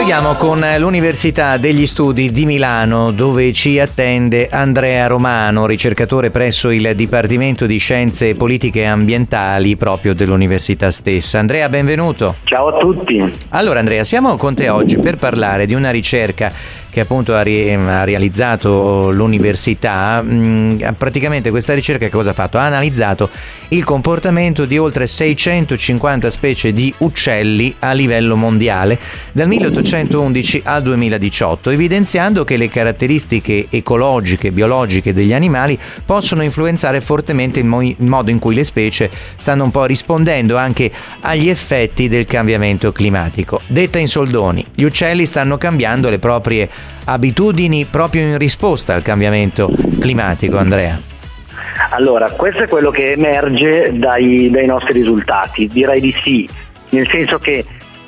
Colleghiamo con l'Università degli Studi di Milano, dove ci attende Andrea Romano, ricercatore presso il Dipartimento di Scienze Politiche e Ambientali proprio dell'università stessa. Andrea, benvenuto. Ciao a tutti. Allora Andrea, siamo con te oggi per parlare di una ricerca che appunto ha realizzato l'università. Praticamente questa ricerca cosa ha fatto? Ha analizzato il comportamento di oltre 650 specie di uccelli a livello mondiale dal 1811 al 2018, evidenziando che le caratteristiche ecologiche e biologiche degli animali possono influenzare fortemente il modo in cui le specie stanno un po' rispondendo anche agli effetti del cambiamento climatico. Detta in soldoni, gli uccelli stanno cambiando le proprie abitudini proprio in risposta al cambiamento climatico, Andrea. Allora, questo è quello che emerge dai nostri risultati, direi di sì, nel senso che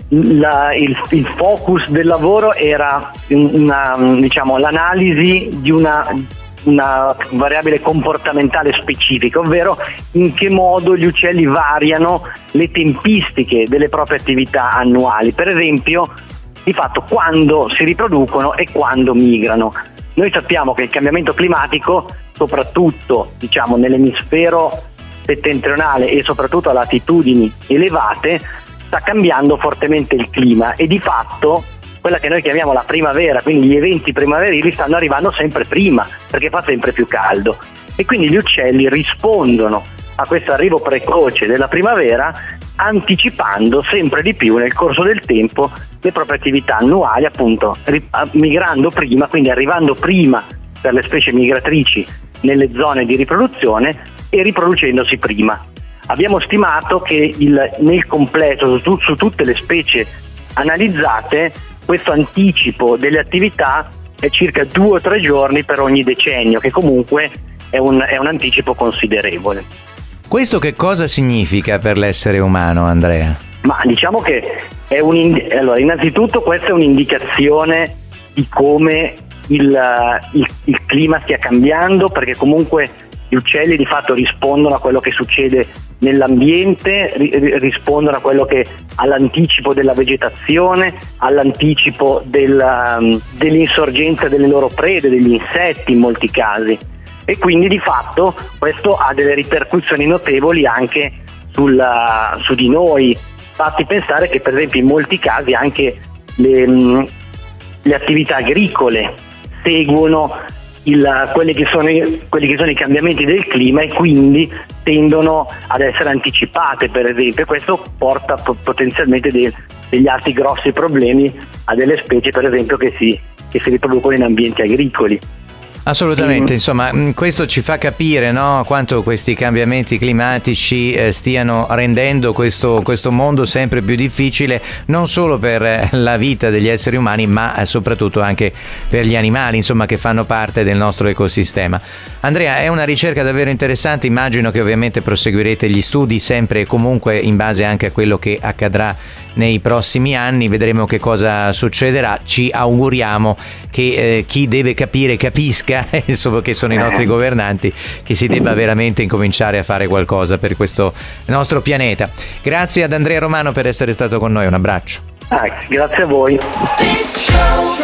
il focus del lavoro era l'analisi di una variabile comportamentale specifica, ovvero in che modo gli uccelli variano le tempistiche delle proprie attività annuali, per esempio di fatto quando si riproducono e quando migrano. Noi sappiamo che il cambiamento climatico, soprattutto nell'emisfero settentrionale e soprattutto a latitudini elevate, sta cambiando fortemente il clima e di fatto quella che noi chiamiamo la primavera, quindi gli eventi primaverili, stanno arrivando sempre prima perché fa sempre più caldo e quindi gli uccelli rispondono a questo arrivo precoce della primavera anticipando sempre di più nel corso del tempo le proprie attività annuali, appunto migrando prima, quindi arrivando prima per le specie migratrici nelle zone di riproduzione e riproducendosi prima. Abbiamo stimato che nel completo su tutte le specie analizzate questo anticipo delle attività è circa 2 o 3 giorni per ogni decennio, che comunque è un anticipo considerevole. Questo che cosa significa per l'essere umano, Andrea? Ma diciamo che allora, innanzitutto questa è un'indicazione di come il clima stia cambiando, perché comunque gli uccelli di fatto rispondono a quello che succede nell'ambiente, rispondono a quello all'anticipo della vegetazione, all'anticipo dell'insorgenza delle loro prede, degli insetti in molti casi. E quindi di fatto questo ha delle ripercussioni notevoli anche su di noi. Basti pensare che per esempio in molti casi anche le attività agricole seguono quelli che sono i cambiamenti del clima e quindi tendono ad essere anticipate, per esempio, e questo porta potenzialmente degli altri grossi problemi a delle specie, per esempio, che si riproducono in ambienti agricoli. Assolutamente, insomma, questo ci fa capire, no, quanto questi cambiamenti climatici stiano rendendo questo mondo sempre più difficile, non solo per la vita degli esseri umani, ma soprattutto anche per gli animali, insomma, che fanno parte del nostro ecosistema. Andrea, è una ricerca davvero interessante, immagino che ovviamente proseguirete gli studi sempre e comunque in base anche a quello che accadrà nei prossimi anni, vedremo che cosa succederà. Ci auguriamo che chi deve capire capisca, insomma, che sono i nostri governanti, che si debba veramente incominciare a fare qualcosa per questo nostro pianeta. Grazie ad Andrea Romano per essere stato con noi, un abbraccio. Grazie a voi.